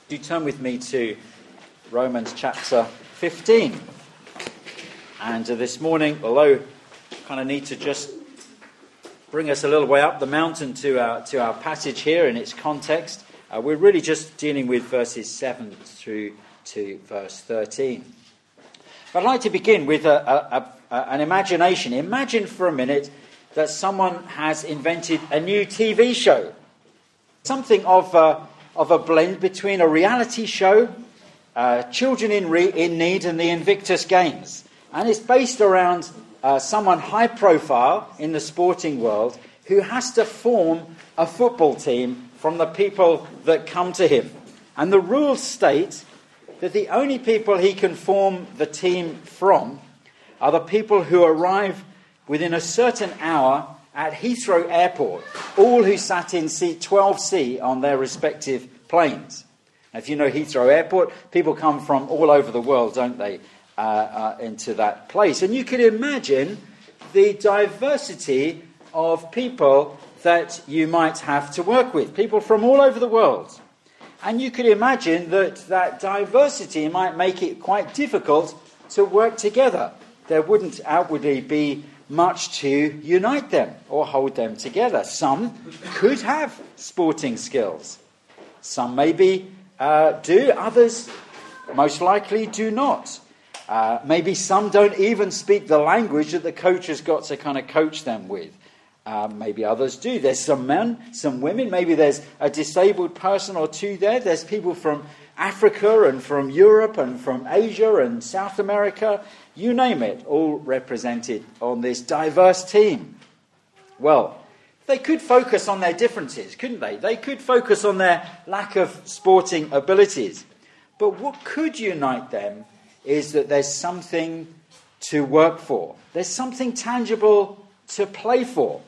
Do turn with me to Romans chapter 15. And this morning, although I kind of need to just bring us a little way up the mountain to our passage here in its context, we're really just dealing with verses 7 through to verse 13. But I'd like to begin with an imagination. Imagine for a minute that someone has invented a new TV show. Something of a blend between a reality show, Children in Need and the Invictus Games. And it's based around someone high profile in the sporting world who has to form a football team from the people that come to him. And the rules state that the only people he can form the team from are the people who arrive within a certain hour at Heathrow Airport, all who sat in seat 12C on their respective planes. Now, if you know Heathrow Airport, people come from all over the world, don't they, into that place. And you can imagine the diversity of people that you might have to work with, people from all over the world. And you could imagine that diversity might make it quite difficult to work together. There wouldn't outwardly be much to unite them or hold them together. Some could have sporting skills. Some maybe do, others most likely do not. Maybe some don't even speak the language that the coach has got to kind of coach them with. Maybe others do. There's some men, some women. Maybe there's a disabled person or two there. There's people from Africa and from Europe and from Asia and South America. You name it, all represented on this diverse team. Well, they could focus on their differences, couldn't they? They could focus on their lack of sporting abilities. But what could unite them is that there's something to work for. There's something tangible to play for.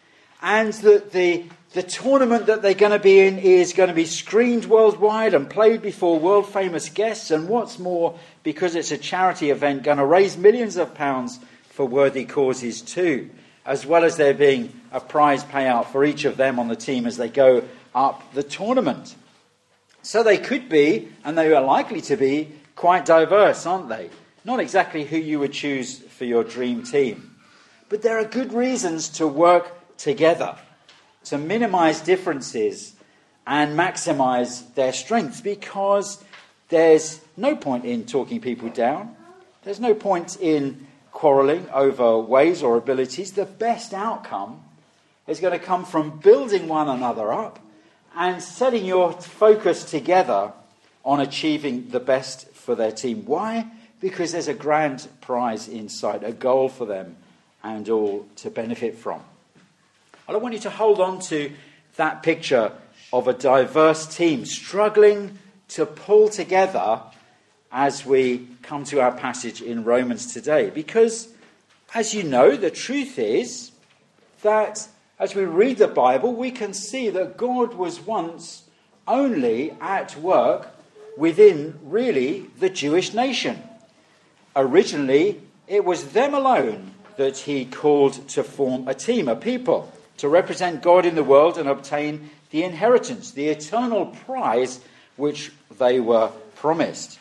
And that the tournament that they're going to be in is going to be screened worldwide and played before world-famous guests. And what's more, because it's a charity event, going to raise millions of pounds for worthy causes too, as well as there being a prize payout for each of them on the team as they go up the tournament. So they could be, and they are likely to be, quite diverse, aren't they? Not exactly who you would choose for your dream team. But there are good reasons to work together, to minimise differences and maximise their strengths, because there's no point in talking people down. There's no point in quarrelling over ways or abilities. The best outcome is going to come from building one another up and setting your focus together on achieving the best for their team. Why? Because there's a grand prize in sight, a goal for them and all to benefit from. Well, I want you to hold on to that picture of a diverse team struggling to pull together as we come to our passage in Romans today. Because, as you know, the truth is that as we read the Bible, we can see that God was once only at work within, really, the Jewish nation. Originally, it was them alone that he called to form a team, a people, to represent God in the world and obtain the inheritance, the eternal prize which they were promised.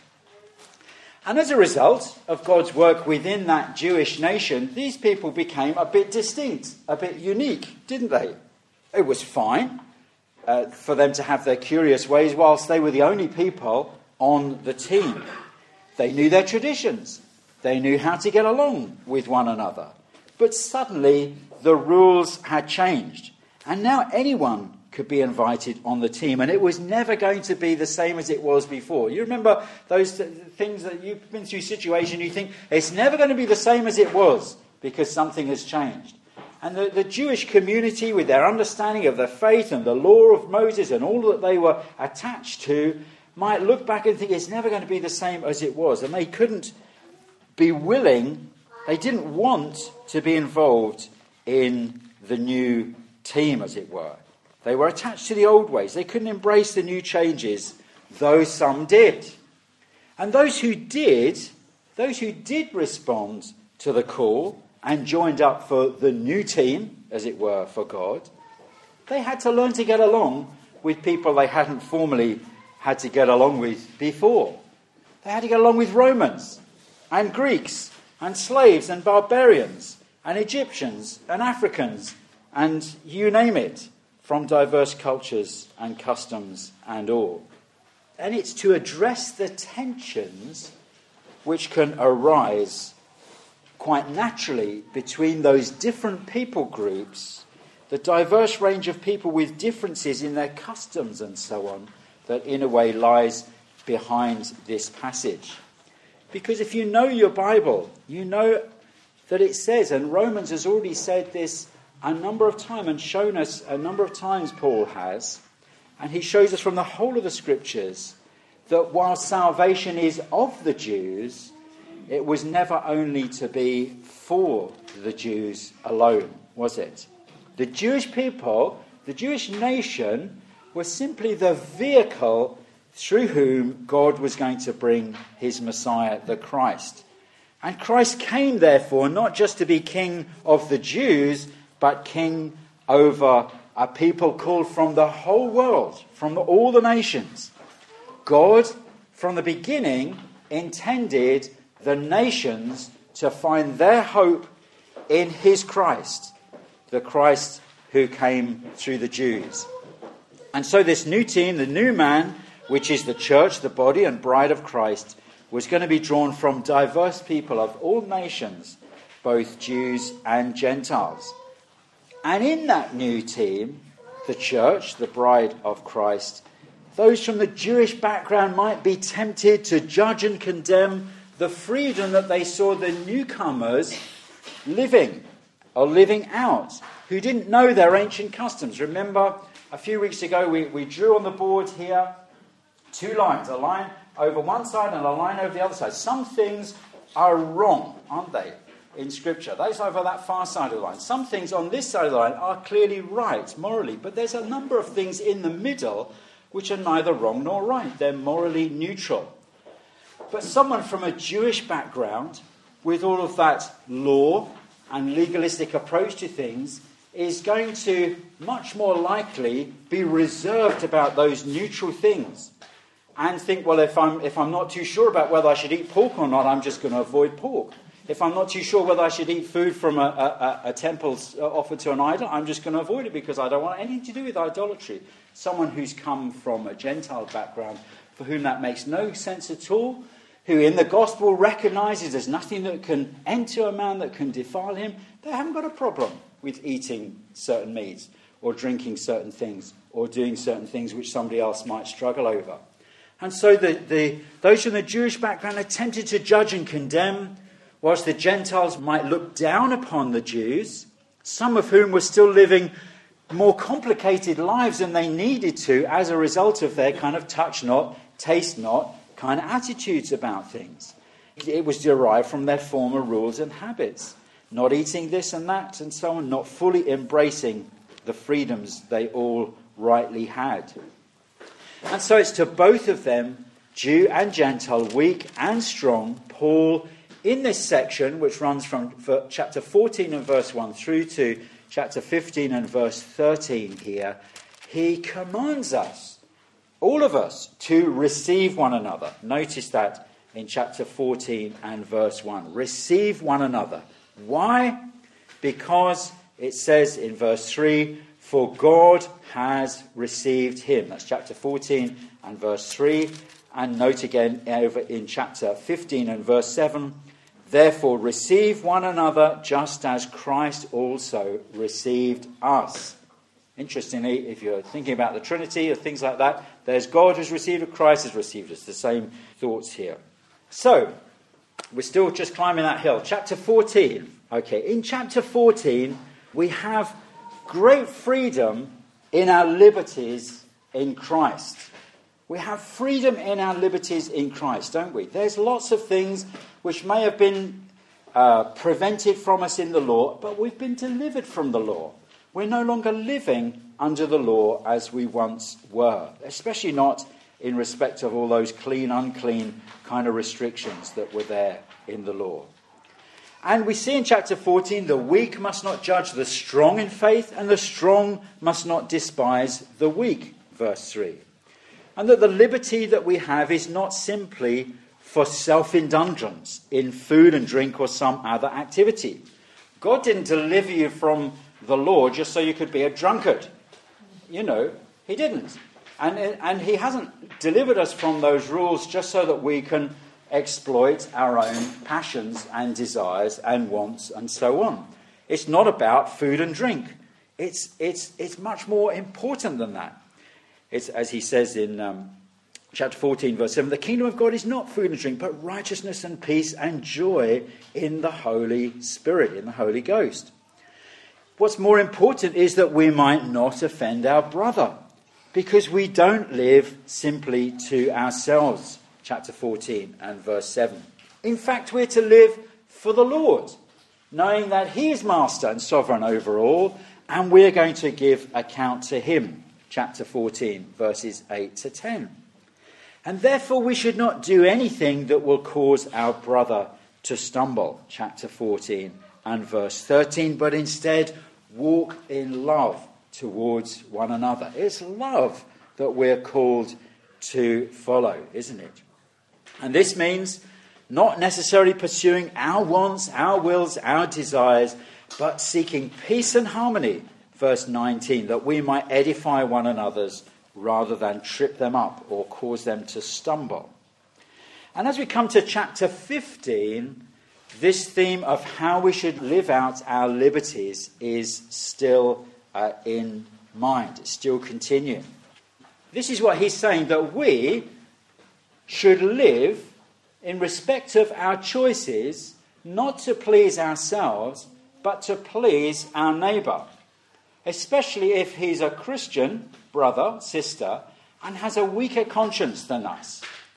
And as a result of God's work within that Jewish nation, these people became a bit distinct, a bit unique, didn't they? It was fine for them to have their curious ways whilst they were the only people on the team. They knew their traditions. They knew how to get along with one another. But suddenly the rules had changed. And now anyone could be invited on the team. And it was never going to be the same as it was before. You remember those things that you've been through, situation you think it's never going to be the same as it was because something has changed. And the Jewish community, with their understanding of the faith and the law of Moses and all that they were attached to, might look back and think it's never going to be the same as it was. And they couldn't be willing, they didn't want to be involved in the new team, as it were. They were attached to the old ways. They couldn't embrace the new changes, though some did. And those who did respond to the call and joined up for the new team, as it were, for God, they had to learn to get along with people they hadn't formerly had to get along with before. They had to get along with Romans and Greeks and slaves and barbarians and Egyptians and Africans and you name it, from diverse cultures and customs and all. And it's to address the tensions which can arise quite naturally between those different people groups, the diverse range of people with differences in their customs and so on, that in a way lies behind this passage. Because if you know your Bible, you know that it says, and Romans has already said this a number of times and shown us a number of times, Paul has, and he shows us from the whole of the Scriptures that while salvation is of the Jews, it was never only to be for the Jews alone, was it? The Jewish people, the Jewish nation, was simply the vehicle through whom God was going to bring his Messiah, the Christ. And Christ came, therefore, not just to be king of the Jews, but king over a people called from the whole world, from all the nations. God, from the beginning, intended the nations to find their hope in his Christ, the Christ who came through the Jews. And so this new team, the new man, which is the church, the body and bride of Christ, was going to be drawn from diverse people of all nations, both Jews and Gentiles. And in that new team, the church, the bride of Christ, those from the Jewish background might be tempted to judge and condemn the freedom that they saw the newcomers living out, who didn't know their ancient customs. Remember, a few weeks ago we drew on the board here two lines, a line over one side and a line over the other side. Some things are wrong, aren't they, in Scripture? Those over that far side of the line. Some things on this side of the line are clearly right, morally, but there's a number of things in the middle which are neither wrong nor right. They're morally neutral. But someone from a Jewish background, with all of that law and legalistic approach to things, is going to much more likely be reserved about those neutral things and think, well, if I'm not too sure about whether I should eat pork or not, I'm just going to avoid pork. If I'm not too sure whether I should eat food from a temple offered to an idol, I'm just going to avoid it because I don't want anything to do with idolatry. Someone who's come from a Gentile background, for whom that makes no sense at all, who in the gospel recognises there's nothing that can enter a man that can defile him, they haven't got a problem with eating certain meats or drinking certain things or doing certain things which somebody else might struggle over. And so those from the Jewish background are tempted to judge and condemn, whilst the Gentiles might look down upon the Jews, some of whom were still living more complicated lives than they needed to as a result of their kind of touch not, taste not kind of attitudes about things. It was derived from their former rules and habits, not eating this and that and so on, not fully embracing the freedoms they all rightly had. And so it's to both of them, Jew and Gentile, weak and strong, Paul, in this section, which runs from chapter 14 and verse 1 through to chapter 15 and verse 13 here, he commands us, all of us, to receive one another. Notice that in chapter 14 and verse 1. Receive one another. Why? Because it says in verse 3, for God has received him. That's chapter 14 and verse 3. And note again over in chapter 15 and verse 7, therefore receive one another just as Christ also received us. Interestingly, if you're thinking about the Trinity or things like that, there's God who's received us, Christ has received us. The same thoughts here. So, we're still just climbing that hill. Chapter 14. Okay, in chapter 14, we have great freedom in our liberties in Christ. We have freedom in our liberties in Christ, don't we? There's lots of things which may have been prevented from us in the law, but we've been delivered from the law. We're no longer living under the law as we once were, especially not in respect of all those clean, unclean kind of restrictions that were there in the law. And we see in chapter 14, the weak must not judge the strong in faith, and the strong must not despise the weak, verse 3. And that the liberty that we have is not simply for self-indulgence in food and drink or some other activity. God didn't deliver you from the law just so you could be a drunkard. He didn't. And he hasn't delivered us from those rules just so that we can exploit our own passions and desires and wants and so on. It's not about food and drink. It's much more important than that. It's, as he says in chapter 14, verse 7, the kingdom of God is not food and drink, but righteousness and peace and joy in the Holy Spirit, in the Holy Ghost. What's more important is that we might not offend our brother, because we don't live simply to ourselves, chapter 14 and verse 7. In fact, we're to live for the Lord, knowing that he is master and sovereign over all, and we're going to give account to him, chapter 14, verses 8 to 10. And therefore we should not do anything that will cause our brother to stumble, chapter 14 and verse 13, but instead walk in love towards one another. It's love that we're called to follow, isn't it? And this means not necessarily pursuing our wants, our wills, our desires, but seeking peace and harmony, verse 19, that we might edify one another's rather than trip them up or cause them to stumble. And as we come to chapter 15, this theme of how we should live out our liberties is still in mind. It's still continuing. This is what he's saying, that we should live in respect of our choices, not to please ourselves, but to please our neighbour, especially if he's a Christian brother, sister, and has a weaker conscience than us.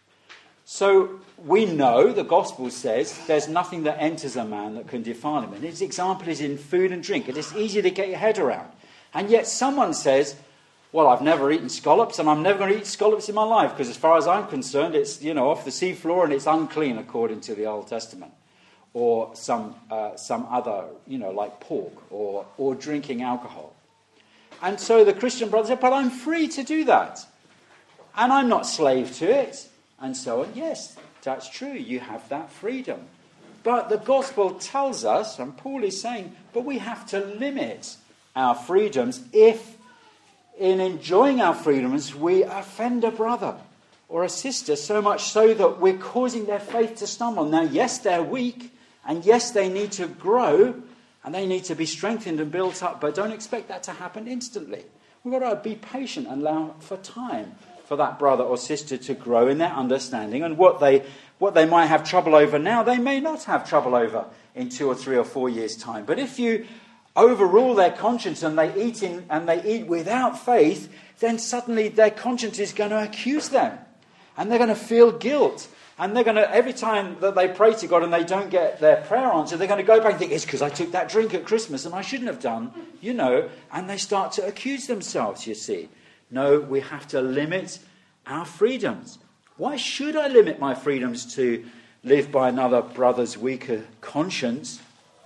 So we know, the gospel says, there's nothing that enters a man that can defile him. And his example is in food and drink. It is easy to get your head around. And yet someone says, well, I've never eaten scallops, and I'm never going to eat scallops in my life, because as far as I'm concerned, it's, off the seafloor and it's unclean according to the Old Testament. Or some other, like pork or drinking alcohol. And so the Christian brother said, but I'm free to do that. And I'm not slave to it. And so on. Yes, that's true. You have that freedom. But the gospel tells us, and Paul is saying, but we have to limit our freedoms if in enjoying our freedoms we offend a brother or a sister so much so that we're causing their faith to stumble. Now, yes, they're weak, and yes, they need to grow, and they need to be strengthened and built up, but don't expect that to happen instantly. We've got to be patient and allow for time for that brother or sister to grow in their understanding, and what they might have trouble over now, they may not have trouble over in 2 or 3 or 4 years' time. But if you overrule their conscience and they eat without faith, then suddenly their conscience is going to accuse them, and they're going to feel guilt. And they're going to, every time that they pray to God and they don't get their prayer answered, they're going to go back and think, it's because I took that drink at Christmas and I shouldn't have done, and they start to accuse themselves, you see. No, we have to limit our freedoms. Why should I limit my freedoms to live by another brother's weaker conscience?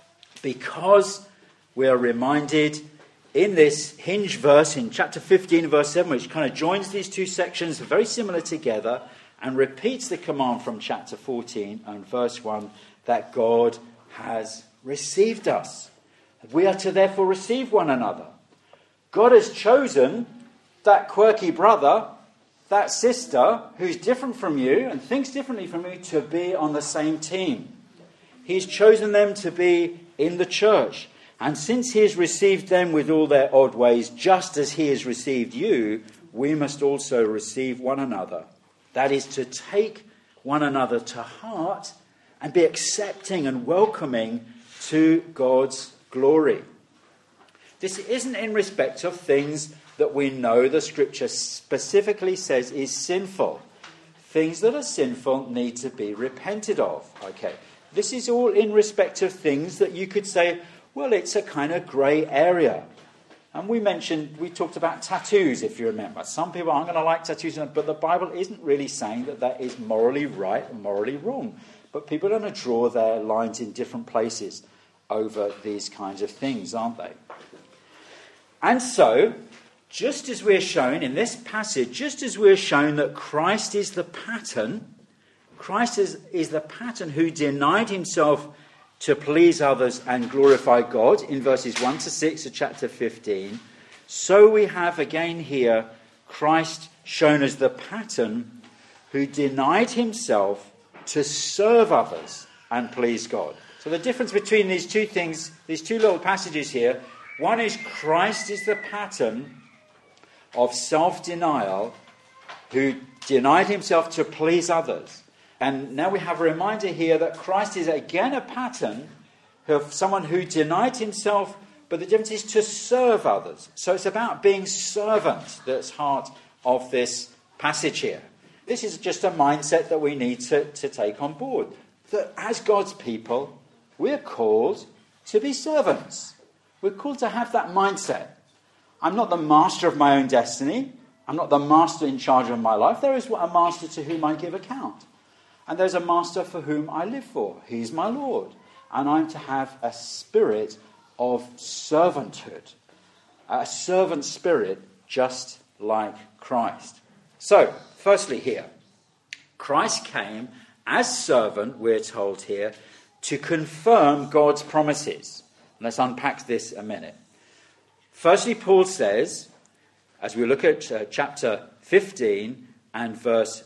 Because we are reminded in this hinge verse in chapter 15, verse 7, which kind of joins these two sections, very similar together, and repeats the command from chapter 14 and verse 1 that God has received us. We are to therefore receive one another. God has chosen that quirky brother, that sister who's different from you and thinks differently from you, to be on the same team. He's chosen them to be in the church. And since he has received them with all their odd ways, just as he has received you, we must also receive one another. That is, to take one another to heart and be accepting and welcoming to God's glory. This isn't in respect of things that we know the Scripture specifically says is sinful. Things that are sinful need to be repented of. Okay, this is all in respect of things that you could say, well, it's a kind of grey area. And we talked about tattoos, if you remember. Some people aren't going to like tattoos, but the Bible isn't really saying that is morally right and morally wrong. But people are going to draw their lines in different places over these kinds of things, aren't they? And so, just as we're shown in this passage, just as we're shown that Christ is the pattern, Christ is the pattern who denied himself to please others and glorify God in verses 1 to 6 of chapter 15, so we have again here Christ shown as the pattern who denied himself to serve others and please God. So the difference between these two things, these two little passages here, one is Christ is the pattern of self-denial who denied himself to please others. And now we have a reminder here that Christ is again a pattern of someone who denied himself, but the difference is to serve others. So it's about being servant that's heart of this passage here. This is just a mindset that we need to take on board. That as God's people, we're called to be servants. We're called to have that mindset. I'm not the master of my own destiny. I'm not the master in charge of my life. There is a master to whom I give account. And there's a master for whom I live for. He's my Lord. And I'm to have a spirit of servanthood. A servant spirit just like Christ. So, firstly here, Christ came as servant, we're told here, to confirm God's promises. Let's unpack this a minute. Firstly, Paul says, as we look at chapter 15 and verse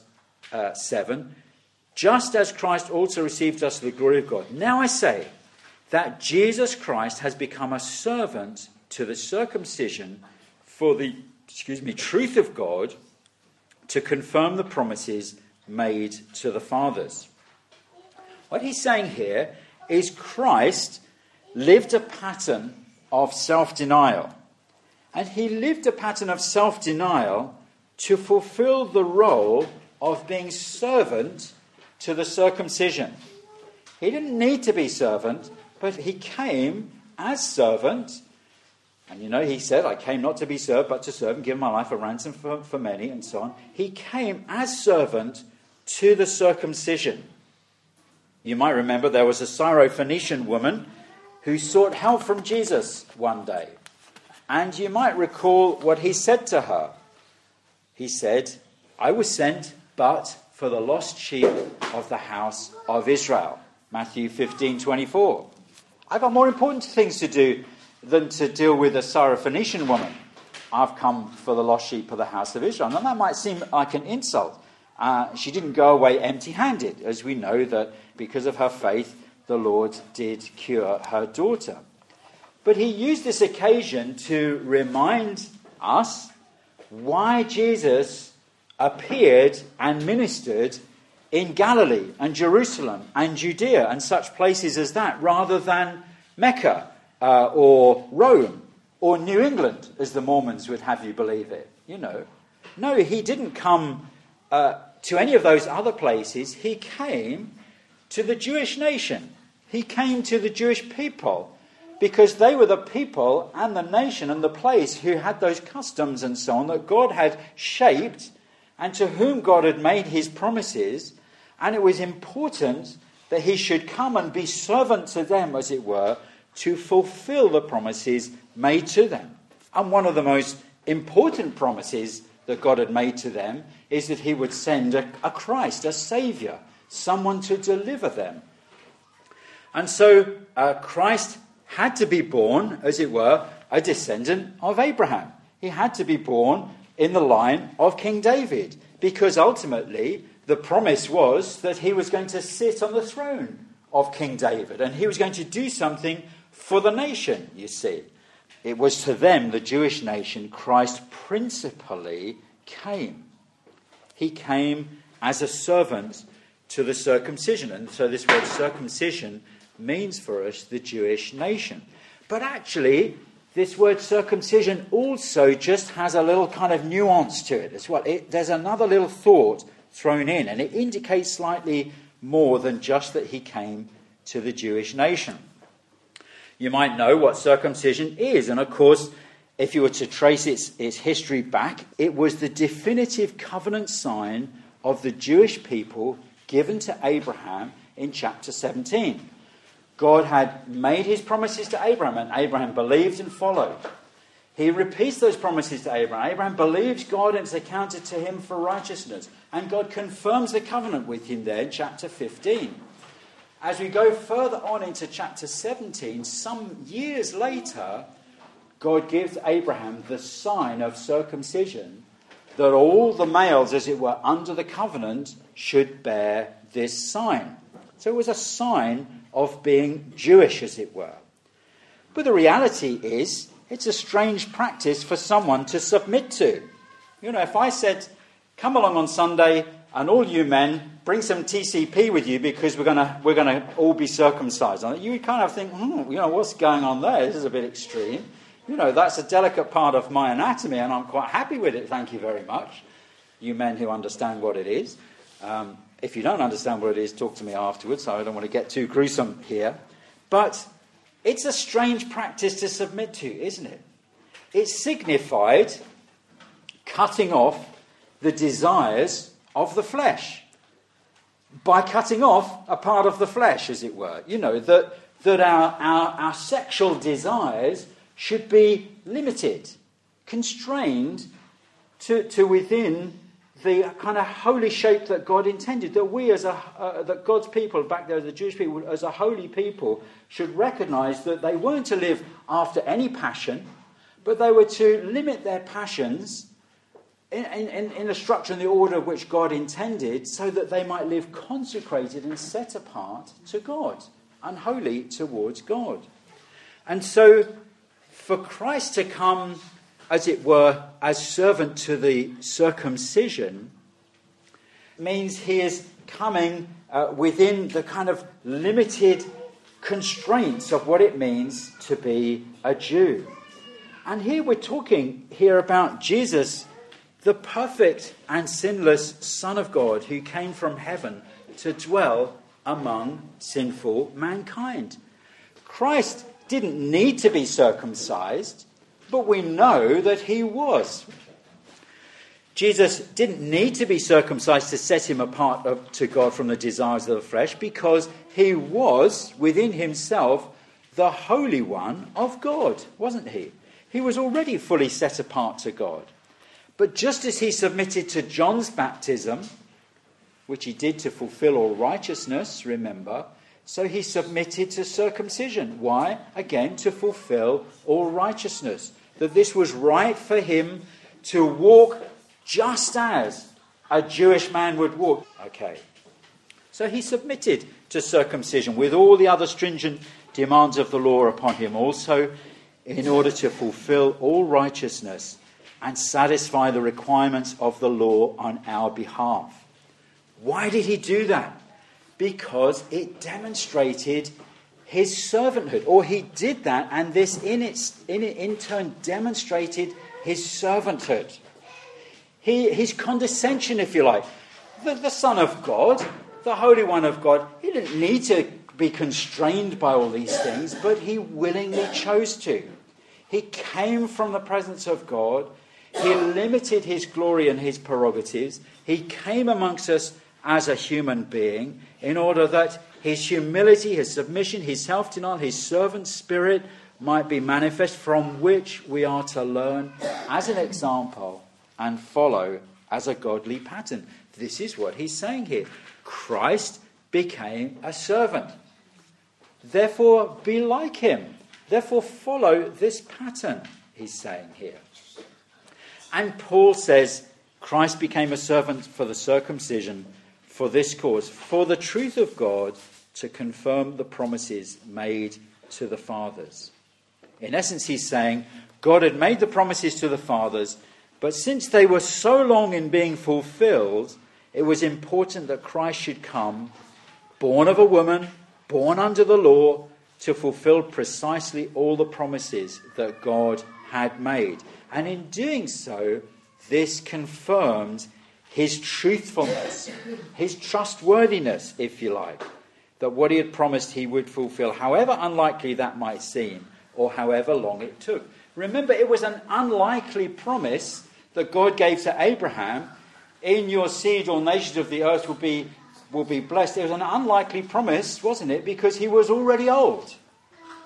7, just as Christ also received us the glory of God. Now I say that Jesus Christ has become a servant to the circumcision for the truth of God, to confirm the promises made to the fathers. What he's saying here is Christ lived a pattern of self-denial. And he lived a pattern of self-denial to fulfill the role of being servant to the circumcision. He didn't need to be servant, but he came as servant. And he said, I came not to be served, but to serve and give my life a ransom for many, and so on. He came as servant to the circumcision. You might remember there was a Syrophoenician woman who sought help from Jesus one day. And you might recall what he said to her. He said, I was sent but for the lost sheep of the house of Israel. Matthew 15:24. I've got more important things to do than to deal with a Syrophoenician woman. I've come for the lost sheep of the house of Israel. Now that might seem like an insult. She didn't go away empty-handed, as we know that because of her faith, the Lord did cure her daughter. But he used this occasion to remind us why Jesus appeared and ministered in Galilee and Jerusalem and Judea and such places as that, rather than Mecca or Rome or New England, as the Mormons would have you believe it. No, he didn't come to any of those other places. He came to the Jewish nation. He came to the Jewish people, because they were the people and the nation and the place who had those customs and so on that God had shaped and to whom God had made his promises. And it was important that he should come and be servant to them, as it were, to fulfill the promises made to them. And one of the most important promises that God had made to them is that he would send a Christ, a Saviour, someone to deliver them. And so Christ had to be born, as it were, a descendant of Abraham. He had to be born in the line of King David, because ultimately the promise was that he was going to sit on the throne of King David, and he was going to do something for the nation, you see. It was to them, the Jewish nation, Christ principally came. He came as a servant to the circumcision, and so this word circumcision means for us the Jewish nation. But actually, this word circumcision also just has a little kind of nuance to it as well. There's another little thought thrown in, and it indicates slightly more than just that he came to the Jewish nation. You might know what circumcision is, and of course, if you were to trace its history back, it was the definitive covenant sign of the Jewish people given to Abraham in chapter 17. God had made his promises to Abraham, and Abraham believed and followed. he repeats those promises to Abraham. Abraham believes God and it's accounted to him for righteousness. And God confirms the covenant with him there in chapter 15. As we go further on into chapter 17, some years later, God gives Abraham the sign of circumcision, that all the males, as it were, under the covenant should bear this sign. So it was a sign of being Jewish, as it were. But the reality is, it's a strange practice for someone to submit to. You know, if I said, come along on Sunday and all you men, bring some TCP with you because we're gonna all be circumcised. You would kind of think, what's going on there? This is a bit extreme. You know, that's a delicate part of my anatomy and I'm quite happy with it, thank you very much. You men who understand what it is. If you don't understand what it is, talk to me afterwards. I don't want to get too gruesome here. But it's a strange practice to submit to, isn't it? It signified cutting off the desires of the flesh. By cutting off a part of the flesh, as it were. You know, that our sexual desires should be limited, constrained to within the kind of holy shape that God intended. That we that God's people, back there, the Jewish people, as a holy people, should recognise that they weren't to live after any passion, but they were to limit their passions in the structure and the order of which God intended, so that they might live consecrated and set apart to God, and holy towards God. And so, for Christ to come, as it were, as servant to the circumcision, means he is coming within the kind of limited constraints of what it means to be a Jew. And here we're talking here about Jesus, the perfect and sinless Son of God who came from heaven to dwell among sinful mankind. Christ didn't need to be circumcised, but we know that he was. Jesus didn't need to be circumcised to set him apart to God from the desires of the flesh, because he was, within himself, the Holy One of God, wasn't he? He was already fully set apart to God. But just as he submitted to John's baptism, which he did to fulfill all righteousness, remember, so he submitted to circumcision. Why? Again, to fulfill all righteousness. That this was right for him to walk just as a Jewish man would walk. Okay. So he submitted to circumcision with all the other stringent demands of the law upon him also, in order to fulfill all righteousness and satisfy the requirements of the law on our behalf. Why did he do that? Because it demonstrated his servanthood, or he did that, and this in turn demonstrated his servanthood. His condescension, if you like. The Son of God, the Holy One of God, he didn't need to be constrained by all these things, but he willingly chose to. He came from the presence of God. He limited his glory and his prerogatives. He came amongst us as a human being in order that his humility, his submission, his self-denial, his servant spirit might be manifest, from which we are to learn as an example and follow as a godly pattern. This is what he's saying here. Christ became a servant. Therefore, be like him. Therefore, follow this pattern, he's saying here. And Paul says, Christ became a servant for the circumcision for this cause, for the truth of God, to confirm the promises made to the fathers. In essence, he's saying, God had made the promises to the fathers, but since they were so long in being fulfilled, it was important that Christ should come, born of a woman, born under the law, to fulfill precisely all the promises that God had made. And in doing so, this confirmed his truthfulness, his trustworthiness, if you like, that what he had promised he would fulfill, however unlikely that might seem, or however long it took. Remember, it was an unlikely promise that God gave to Abraham: in your seed all nations of the earth will be blessed. It was an unlikely promise, wasn't it? Because he was already old.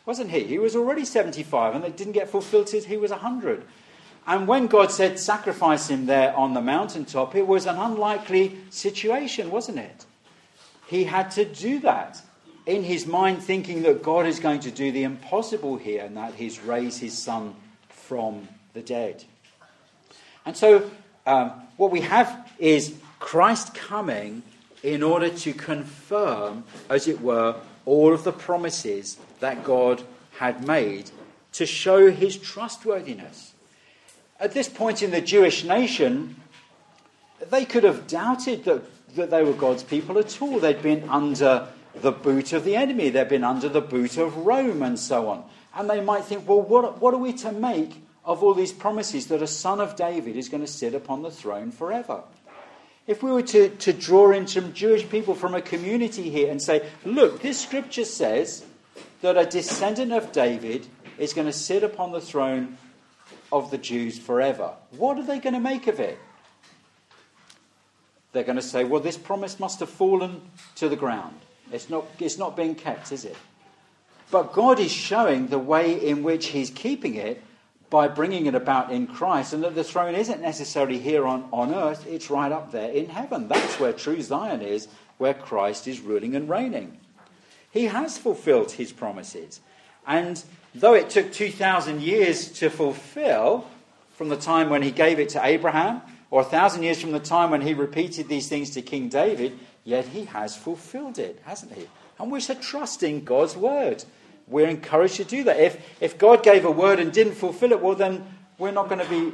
wasn't he? He was already 75, and it didn't get fulfilled till he was 100. And when God said sacrifice him there on the mountaintop, it was an unlikely situation, wasn't it? He had to do that in his mind, thinking that God is going to do the impossible here, and that he's raised his son from the dead. And so what we have is Christ coming in order to confirm, as it were, all of the promises that God had made, to show his trustworthiness. At this point in the Jewish nation, they could have doubted that they were God's people at all. They'd been under the boot of the enemy. They'd been under the boot of Rome and so on. And they might think, well, what are we to make of all these promises that a son of David is going to sit upon the throne forever? If we were to draw in some Jewish people from a community here and say, look, this scripture says that a descendant of David is going to sit upon the throne of the Jews forever, what are they going to make of it? They're going to say, well, this promise must have fallen to the ground. It's not being kept, is it? But God is showing the way in which he's keeping it by bringing it about in Christ, and that the throne isn't necessarily here on earth, it's right up there in heaven. That's where true Zion is, where Christ is ruling and reigning. He has fulfilled his promises. And though it took 2,000 years to fulfill, from the time when he gave it to Abraham, or 1,000 years from the time when he repeated these things to King David, yet he has fulfilled it, hasn't he? And we're to trust in God's word. We're encouraged to do that. If God gave a word and didn't fulfill it, well, then we're going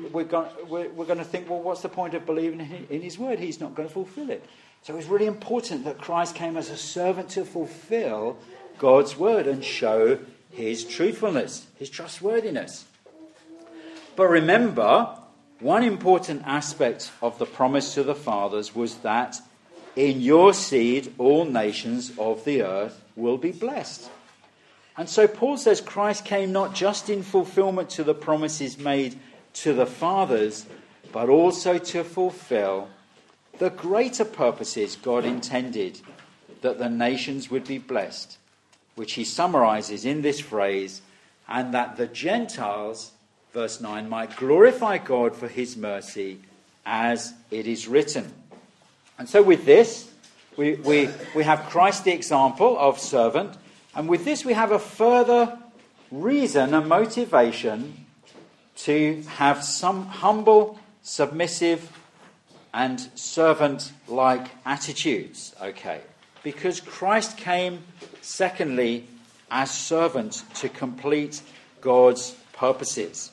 to think, well, what's the point of believing in his word? He's not going to fulfill it. So it's really important that Christ came as a servant to fulfill God's word and show his truthfulness, his trustworthiness. But remember, one important aspect of the promise to the fathers was that in your seed all nations of the earth will be blessed. And so Paul says Christ came not just in fulfillment to the promises made to the fathers, but also to fulfill the greater purposes God intended, that the nations would be blessed, which he summarizes in this phrase, and that the Gentiles, verse 9, might glorify God for his mercy, as it is written. And so with this, we have Christ the example of servant, and with this we have a further reason and motivation to have some humble, submissive, and servant-like attitudes. Okay, because Christ came, secondly, as servant to complete God's purposes.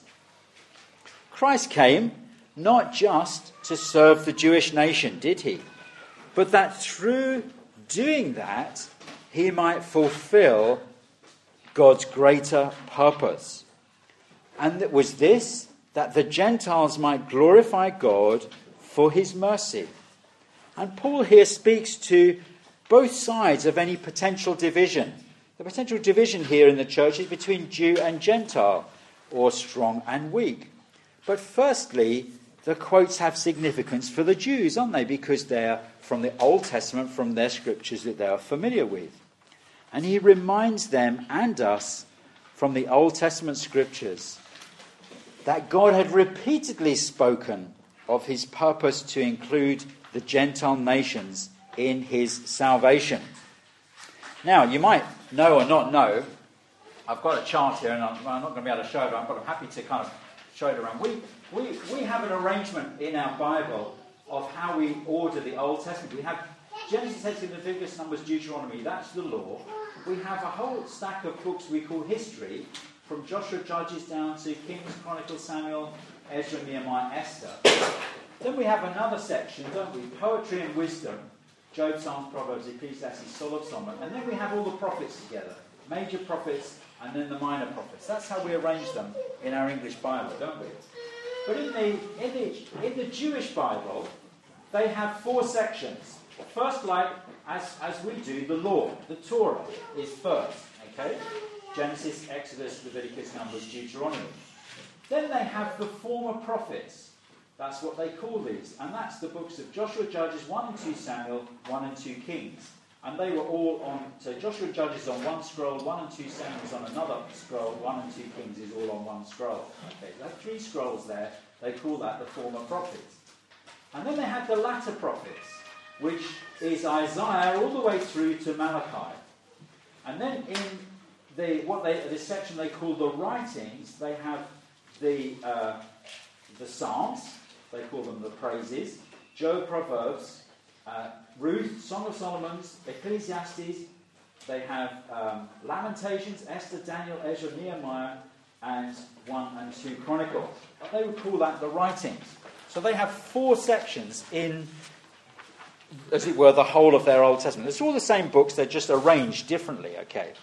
Christ came not just to serve the Jewish nation, did he? But that through doing that, he might fulfill God's greater purpose. And it was this, that the Gentiles might glorify God for his mercy. And Paul here speaks to both sides of any potential division. The potential division here in the church is between Jew and Gentile, or strong and weak. But firstly, the quotes have significance for the Jews, aren't they? Because they're from the Old Testament, from their scriptures that they are familiar with. And he reminds them and us from the Old Testament scriptures that God had repeatedly spoken of his purpose to include the Gentile nations in his salvation. Now, you might know or not know, I've got a chart here, and I'm not going to be able to show it around, but I'm happy to kind of show it around. We have an arrangement in our Bible of how we order the Old Testament. We have Genesis, Exodus, Leviticus, Numbers, Deuteronomy. That's the law. We have a whole stack of books we call history, from Joshua, Judges down to Kings, Chronicles, Samuel, Ezra, Nehemiah, Esther. Then we have another section, don't we? Poetry and wisdom. Job, Psalms, Proverbs, Ecclesiastes, Song of Solomon. And then we have all the prophets together. Major prophets and then the minor prophets. That's how we arrange them in our English Bible, don't we? But in the Jewish Bible, they have 4 sections. First, like as we do, the law, the Torah is first. Okay? Genesis, Exodus, Leviticus, Numbers, Deuteronomy. Then they have the former prophets. That's what they call these. And that's the books of Joshua, Judges, 1 and 2 Samuel, 1 and 2 Kings. And they were all on, so Joshua and Judges on one scroll, 1 and 2 Samuel's on another scroll, 1 and 2 Kings is all on one scroll. Okay, there are 3 scrolls there. They call that the former prophets. And then they had the latter prophets, which is Isaiah all the way through to Malachi. And then in this section they call the writings, they have the Psalms, they call them the praises, Job, Proverbs, Ruth, Song of Solomon's, Ecclesiastes, they have Lamentations, Esther, Daniel, Ezra, Nehemiah, and 1 and 2 Chronicles. They would call that the writings. So they have 4 sections in, as it were, the whole of their Old Testament. It's all the same books, they're just arranged differently, okay?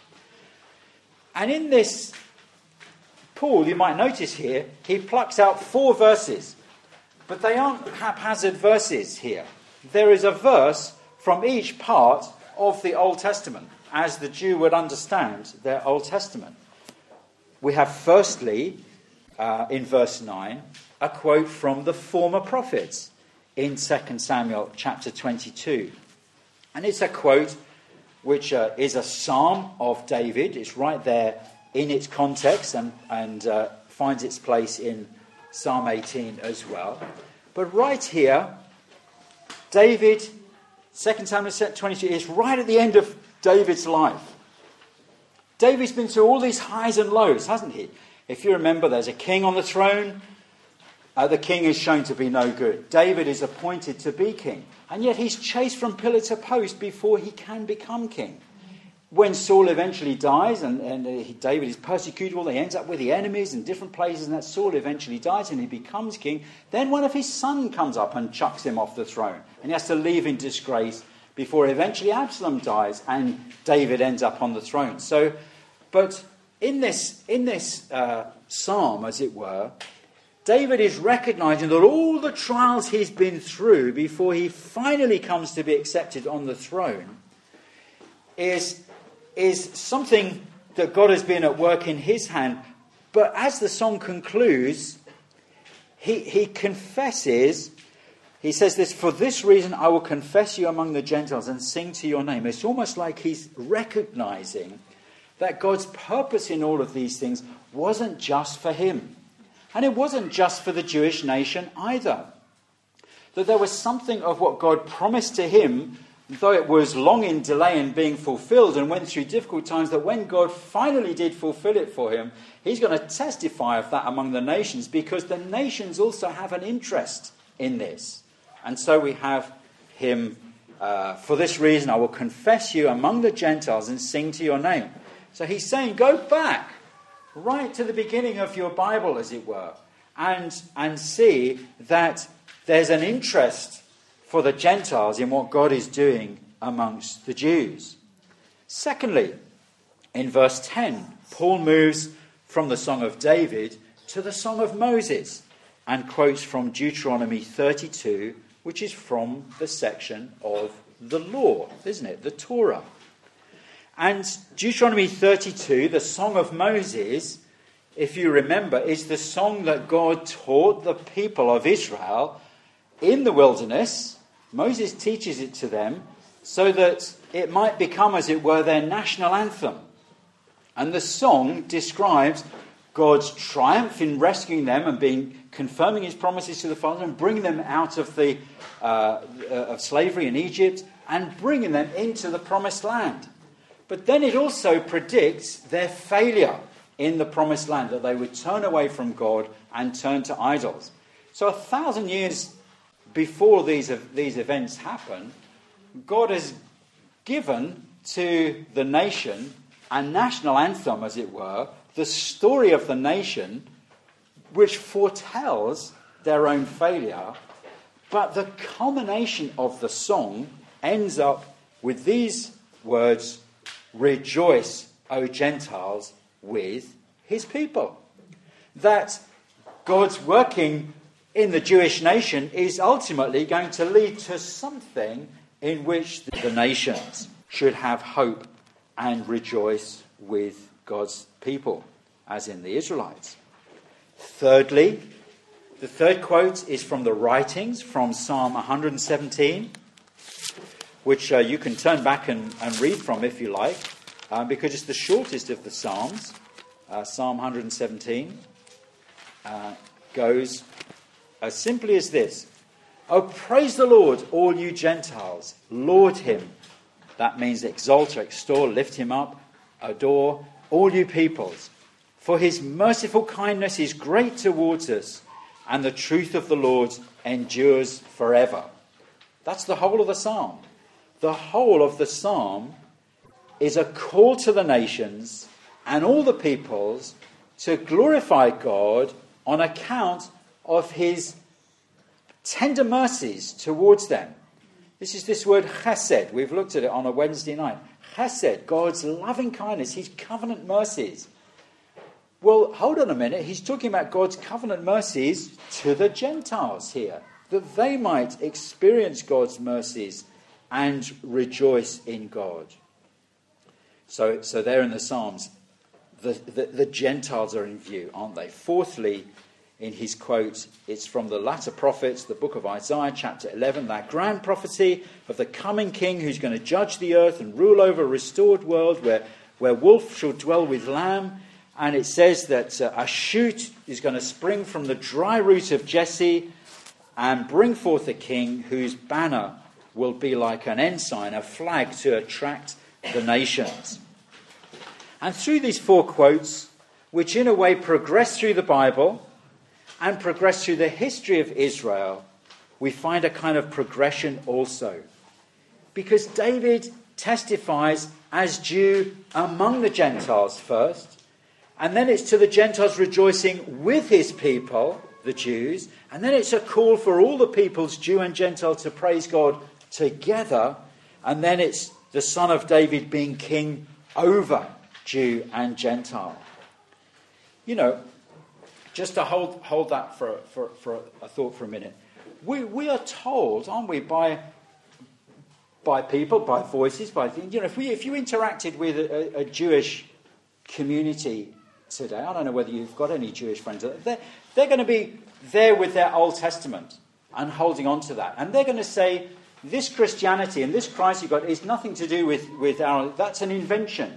And in this, Paul, you might notice here, he plucks out 4 verses. But they aren't haphazard verses here. There is a verse from each part of the Old Testament, as the Jew would understand their Old Testament. We have firstly, in verse 9, a quote from the former prophets in 2 Samuel chapter 22. And it's a quote which is a psalm of David. It's right there in its context and finds its place in Psalm 18 as well. But right here, David, 2 Samuel 22, is right at the end of David's life. David's been through all these highs and lows, hasn't he? If you remember, there's a king on the throne. The king is shown to be no good. David is appointed to be king. And yet he's chased from pillar to post before he can become king. When Saul eventually dies and David is persecuted, he ends up with the enemies in different places, and that Saul eventually dies and he becomes king. Then one of his sons comes up and chucks him off the throne, and he has to leave in disgrace before eventually Absalom dies and David ends up on the throne. So, but in this psalm, as it were, David is recognizing that all the trials he's been through before he finally comes to be accepted on the throne is something that God has been at work in his hand. But as the song concludes, he confesses, he says this, "For this reason I will confess you among the Gentiles and sing to your name." It's almost like he's recognizing that God's purpose in all of these things wasn't just for him. And it wasn't just for the Jewish nation either. That there was something of what God promised to him, though it was long in delay in being fulfilled and went through difficult times, that when God finally did fulfill it for him, he's going to testify of that among the nations, because the nations also have an interest in this. And so we have him, "For this reason I will confess you among the Gentiles and sing to your name." So he's saying, go back right to the beginning of your Bible, as it were, and see that there's an interest for the Gentiles in what God is doing amongst the Jews. Secondly, in verse 10, Paul moves from the Song of David to the Song of Moses and quotes from Deuteronomy 32, which is from the section of the law, isn't it? The Torah. And Deuteronomy 32, the Song of Moses, if you remember, is the song that God taught the people of Israel in the wilderness. Moses teaches it to them so that it might become, as it were, their national anthem. And the song describes God's triumph in rescuing them and confirming his promises to the fathers and bringing them out of of slavery in Egypt and bringing them into the promised land. But then it also predicts their failure in the promised land, that they would turn away from God and turn to idols. So 1,000 years before these events happen, God has given to the nation a national anthem, as it were, the story of the nation, which foretells their own failure. But the culmination of the song ends up with these words, "Rejoice, O Gentiles, with his people." That God's working in the Jewish nation is ultimately going to lead to something in which the nations should have hope and rejoice with God's people, as in the Israelites. Thirdly, the third quote is from the writings, from Psalm 117. which you can turn back and read from if you like, because it's the shortest of the Psalms. Psalm 117 goes as simply as this. Oh, praise the Lord, all you Gentiles. Laud him. That means exalt or extol, lift him up, adore, all you peoples. For his merciful kindness is great towards us, and the truth of the Lord endures forever. That's the whole of the psalm. The whole of the psalm is a call to the nations and all the peoples to glorify God on account of his tender mercies towards them. This is this word chesed. We've looked at it on a Wednesday night. Chesed, God's loving kindness, his covenant mercies. Well, hold on a minute. He's talking about God's covenant mercies to the Gentiles here, that they might experience God's mercies and rejoice in God. So there in the Psalms, the Gentiles are in view, aren't they? Fourthly, in his quote, it's from the latter prophets, the book of Isaiah, chapter 11, that grand prophecy of the coming king who's going to judge the earth and rule over a restored world where wolf shall dwell with lamb. And it says that a shoot is going to spring from the dry root of Jesse and bring forth a king whose banner will be like an ensign, a flag to attract the nations. And through these four quotes, which in a way progress through the Bible and progress through the history of Israel, we find a kind of progression also. Because David testifies as Jew among the Gentiles first, and then it's to the Gentiles rejoicing with his people, the Jews, and then it's a call for all the peoples, Jew and Gentile, to praise God together, and then it's the son of David being king over Jew and Gentile. You know, just to hold that for a thought for a minute. We are told, aren't we, by people, by voices, by things. You know, if you interacted with a Jewish community today, I don't know whether you've got any Jewish friends, they're going to be there with their Old Testament and holding on to that, and they're going to say, this Christianity and this Christ you've got is nothing to do with our... That's an invention.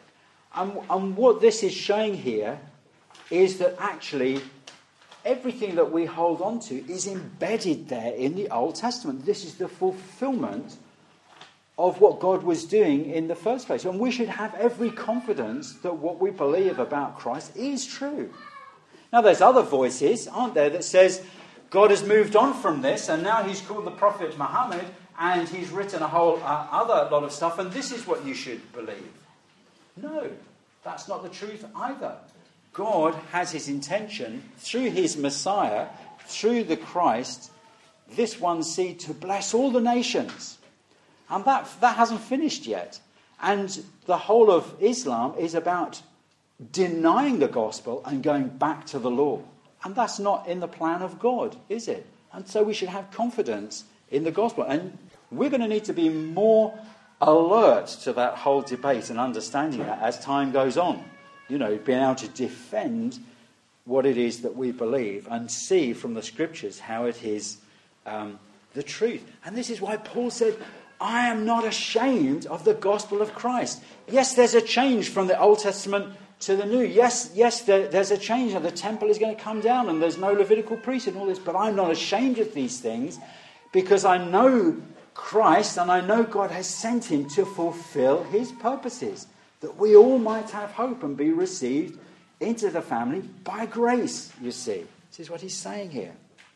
And what this is showing here is that actually everything that we hold on to is embedded there in the Old Testament. This is the fulfillment of what God was doing in the first place. And we should have every confidence that what we believe about Christ is true. Now there's other voices, aren't there, that says God has moved on from this and now he's called the Prophet Muhammad and he's written a whole other lot of stuff and this is what you should believe. No, that's not the truth either. God has his intention through his Messiah, through the Christ, this one seed to bless all the nations. And that hasn't finished yet. And the whole of Islam is about denying the gospel and going back to the law. And that's not in the plan of God, is it? And so we should have confidence in the gospel. And we're going to need to be more alert to that whole debate and understanding that as time goes on. You know, being able to defend what it is that we believe and see from the scriptures how it is the truth. And this is why Paul said, I am not ashamed of the gospel of Christ. Yes, there's a change from the Old Testament to the New. Yes, there's a change. The temple is going to come down and there's no Levitical priest and all this. But I'm not ashamed of these things because I know Christ and I know God has sent him to fulfill his purposes, that we all might have hope and be received into the family by grace, you see. This is what he's saying here.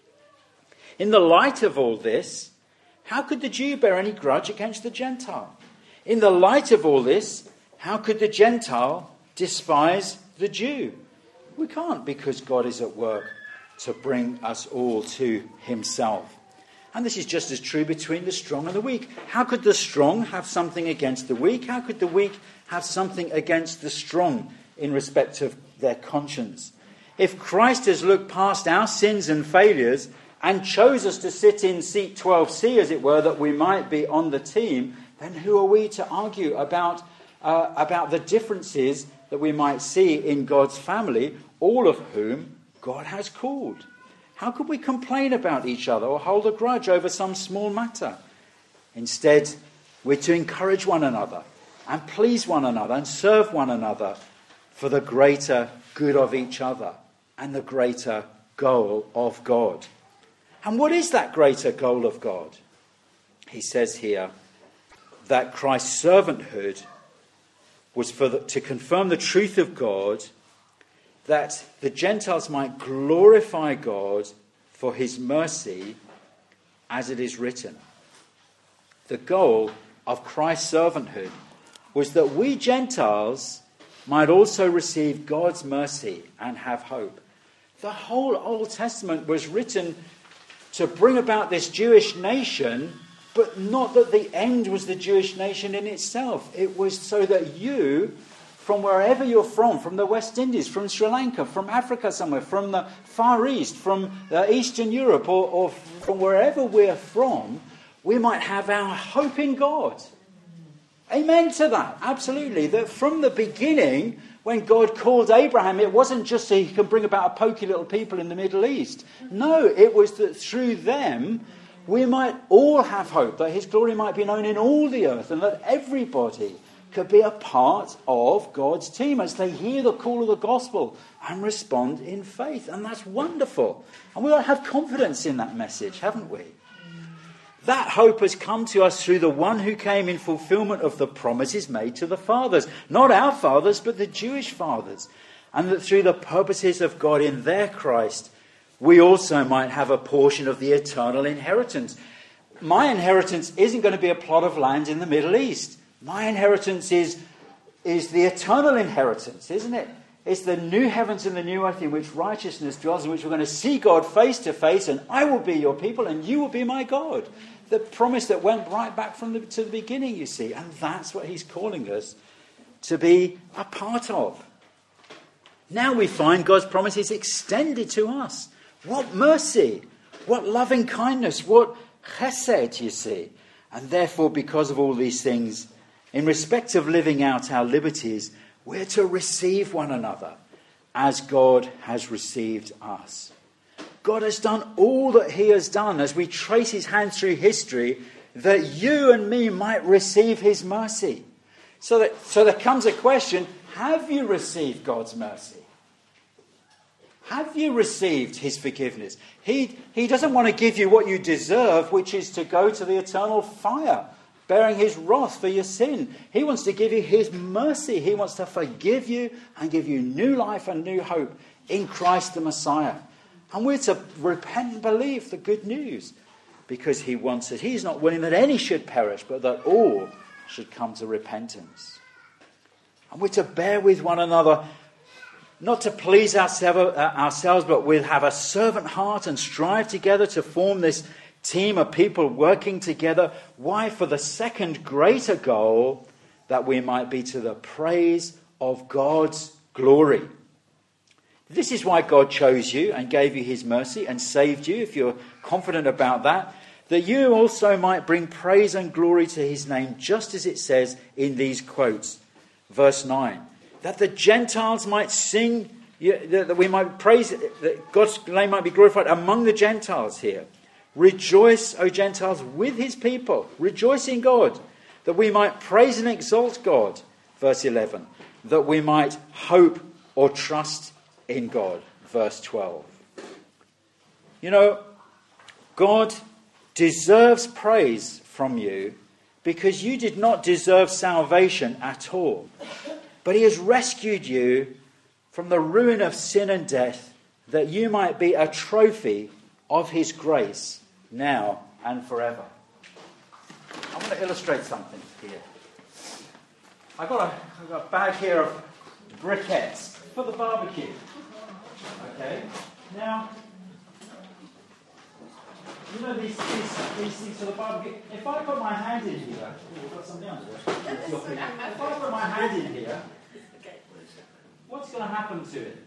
In the light of all this, how could the Jew bear any grudge against the Gentile? In the light of all this, how could the Gentile despise the Jew? We can't, because God is at work to bring us all to himself. And this is just as true between the strong and the weak. How could the strong have something against the weak? How could the weak have something against the strong in respect of their conscience? If Christ has looked past our sins and failures and chose us to sit in seat 12C, as it were, that we might be on the team, then who are we to argue about the differences that we might see in God's family, all of whom God has called? How could we complain about each other or hold a grudge over some small matter? Instead, We're to encourage one another and please one another and serve one another for the greater good of each other and the greater goal of God. And what is that greater goal of God? He says here that Christ's servanthood was to confirm the truth of God, that the Gentiles might glorify God for his mercy, as it is written. The goal of Christ's servanthood was that we Gentiles might also receive God's mercy and have hope. The whole Old Testament was written to bring about this Jewish nation, but not that the end was the Jewish nation in itself. It was so that you, from wherever you're from the West Indies, from Sri Lanka, from Africa somewhere, from the Far East, from Eastern Europe, or from wherever we're from, we might have our hope in God. Amen to that, absolutely. That from the beginning, when God called Abraham, it wasn't just so he can bring about a pokey little people in the Middle East. No, it was that through them we might all have hope, that his glory might be known in all the earth, and that everybody could be a part of God's team as they hear the call of the gospel and respond in faith. And that's wonderful. And we ought to have confidence in that message, haven't we? That hope has come to us through the one who came in fulfillment of the promises made to the fathers. Not our fathers, but the Jewish fathers. And that through the purposes of God in their Christ, we also might have a portion of the eternal inheritance. My inheritance isn't going to be a plot of land in the Middle East. My inheritance is the eternal inheritance, isn't it? It's the new heavens and the new earth in which righteousness dwells, in which we're going to see God face to face, and I will be your people and you will be my God. The promise that went right back to the beginning, you see. And that's what he's calling us to be a part of. Now we find God's promise is extended to us. What mercy, what loving kindness, what chesed, you see. And therefore, because of all these things, in respect of living out our liberties, we're to receive one another as God has received us. God has done all that he has done as we trace his hand through history, that you and me might receive his mercy. So there comes a question, have you received God's mercy? Have you received his forgiveness? He doesn't want to give you what you deserve, which is to go to the eternal fire, bearing his wrath for your sin. He wants to give you his mercy. He wants to forgive you and give you new life and new hope in Christ the Messiah. And we're to repent and believe the good news, because he wants it. He's not willing that any should perish, but that all should come to repentance. And we're to bear with one another, not to please ourselves, but we have a servant heart and strive together to form this team of people working together. Why? For the second greater goal, that we might be to the praise of God's glory. This is why God chose you and gave you his mercy and saved you, if you're confident about that you also might bring praise and glory to his name, just as it says in these quotes. Verse 9, that the Gentiles might sing, that we might praise, that God's name might be glorified among the Gentiles here. Rejoice, O Gentiles, with his people. Rejoice in God, that we might praise and exalt God. Verse 11, that we might hope or trust in God. Verse 12. You know, God deserves praise from you because you did not deserve salvation at all. But he has rescued you from the ruin of sin and death, that you might be a trophy of his grace now and forever. I want to illustrate something here. I've got a bag here of briquettes for the barbecue. Okay, now, you know these things for the barbecue. If I put my hand in here, we've got something under there. If I put my hand in here, what's going to happen to it?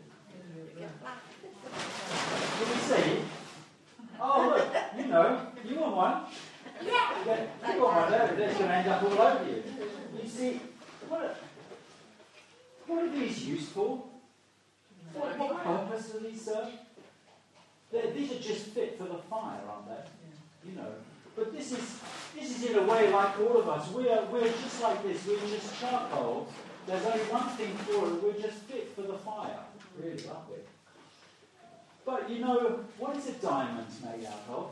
Can you see? Oh, look, you want one? Yeah. You want one, there, it's going to end up all over you. You see, what are these used for? What purpose do these serve? These are just fit for the fire, aren't they? But this is in a way like all of us. We're just like this. We're just charcoal. There's only one thing for it. We're just fit for the fire. Really, aren't we? But you know, what is a diamond made out of?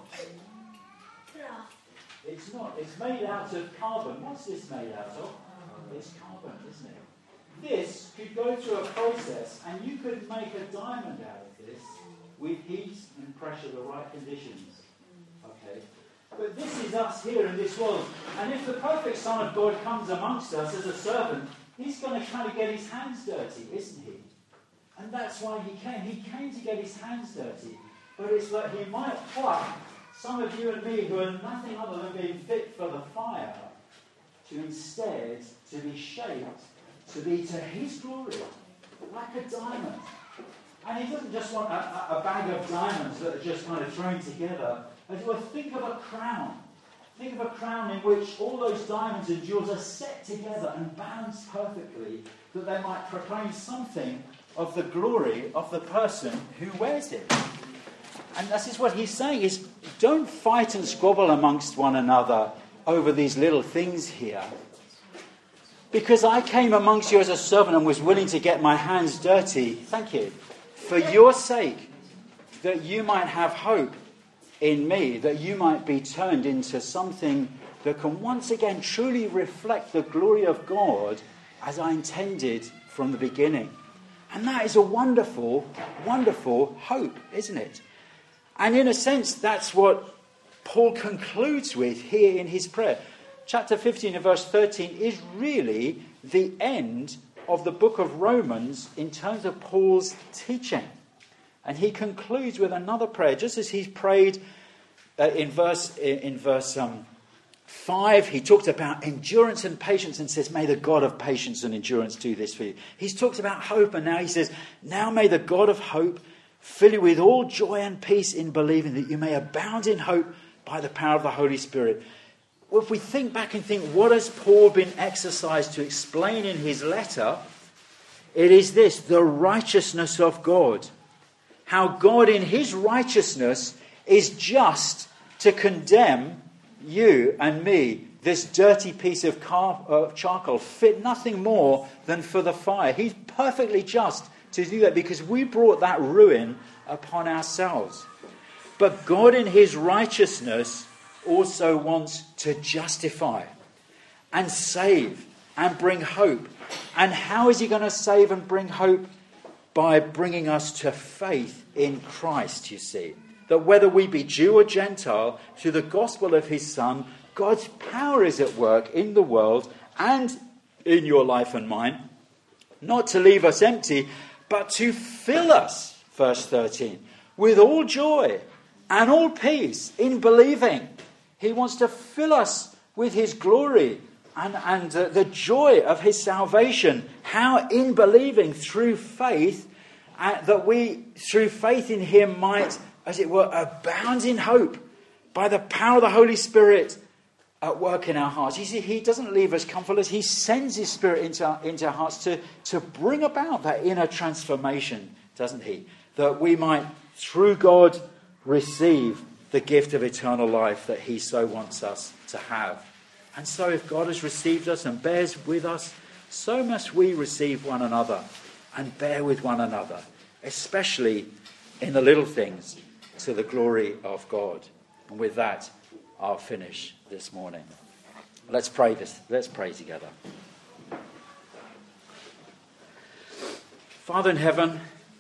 It's not. It's made out of carbon. What's this made out of? It's carbon, isn't it? This could go through a process, and you could make a diamond out of this with heat and pressure, the right conditions. Okay? But this is us here in this world. And if the perfect Son of God comes amongst us as a servant, he's going to kind of get his hands dirty, isn't he? And that's why he came. He came to get his hands dirty. But it's like he might pluck some of you and me who are nothing other than being fit for the fire to instead to be shaped to be to his glory, like a diamond. And he doesn't just want a bag of diamonds that are just kind of thrown together. Well, think of a crown. Think of a crown in which all those diamonds and jewels are set together and balanced perfectly, that they might proclaim something of the glory of the person who wears it. And this is what he's saying, is don't fight and squabble amongst one another over these little things here. Because I came amongst you as a servant and was willing to get my hands dirty, thank you, for your sake, that you might have hope in me, that you might be turned into something that can once again truly reflect the glory of God as I intended from the beginning. And that is a wonderful, wonderful hope, isn't it? And in a sense, that's what Paul concludes with here in his prayer. Chapter 15 and verse 13 is really the end of the book of Romans in terms of Paul's teaching. And he concludes with another prayer, just as he's prayed in verse 5. He talked about endurance and patience and says, may the God of patience and endurance do this for you. He's talked about hope, and now he says, now may the God of hope fill you with all joy and peace in believing, that you may abound in hope by the power of the Holy Spirit. Well, if we think back and think, what has Paul been exercised to explain in his letter? It is this, the righteousness of God. How God in his righteousness is just to condemn you and me, this dirty piece of charcoal, fit nothing more than for the fire. He's perfectly just to do that because we brought that ruin upon ourselves. But God in his righteousness also wants to justify and save and bring hope. And how is he going to save and bring hope? By bringing us to faith in Christ, you see. That whether we be Jew or Gentile, through the gospel of his Son, God's power is at work in the world and in your life and mine, not to leave us empty, but to fill us, verse 13, with all joy and all peace in believing. He wants to fill us with his glory and the joy of his salvation. How in believing through faith, that we, through faith in him, might, as it were, abound in hope by the power of the Holy Spirit at work in our hearts. You see, he doesn't leave us comfortless. He sends his Spirit into our hearts to bring about that inner transformation, doesn't he? That we might, through God, receive the gift of eternal life that he so wants us to have. And so if God has received us and bears with us, so must we receive one another and bear with one another, especially in the little things, to the glory of God. And with that, I'll finish this morning. Let's pray together. Father in heaven,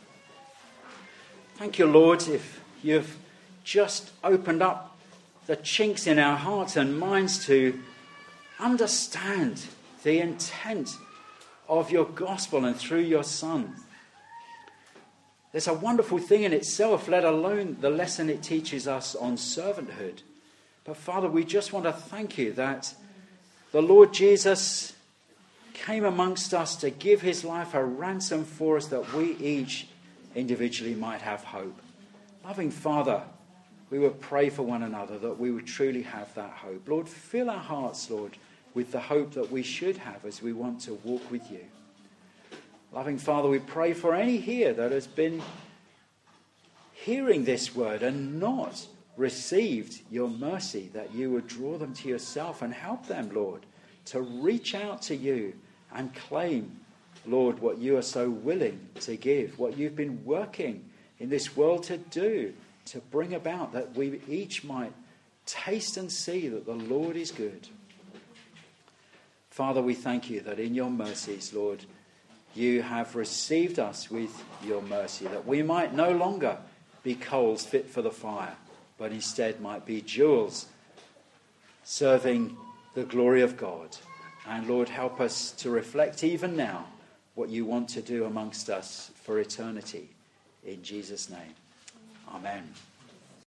thank you, Lord, if you've just opened up the chinks in our hearts and minds to understand the intent of your gospel and through your Son. There's a wonderful thing in itself, let alone the lesson it teaches us on servanthood. But Father, we just want to thank you that the Lord Jesus came amongst us to give his life a ransom for us, that we each individually might have hope. Loving Father, we would pray for one another that we would truly have that hope. Lord, fill our hearts, Lord, with the hope that we should have as we want to walk with you. Loving Father, we pray for any here that has been hearing this word and not received your mercy, that you would draw them to yourself and help them, Lord, to reach out to you and claim, Lord, what you are so willing to give, what you've been working in this world to do, to bring about, that we each might taste and see that the Lord is good. Father, we thank you that in your mercies, Lord, you have received us with your mercy, that we might no longer be coals fit for the fire, but instead might be jewels serving the glory of God. And Lord, help us to reflect even now what you want to do amongst us for eternity. In Jesus' name, amen.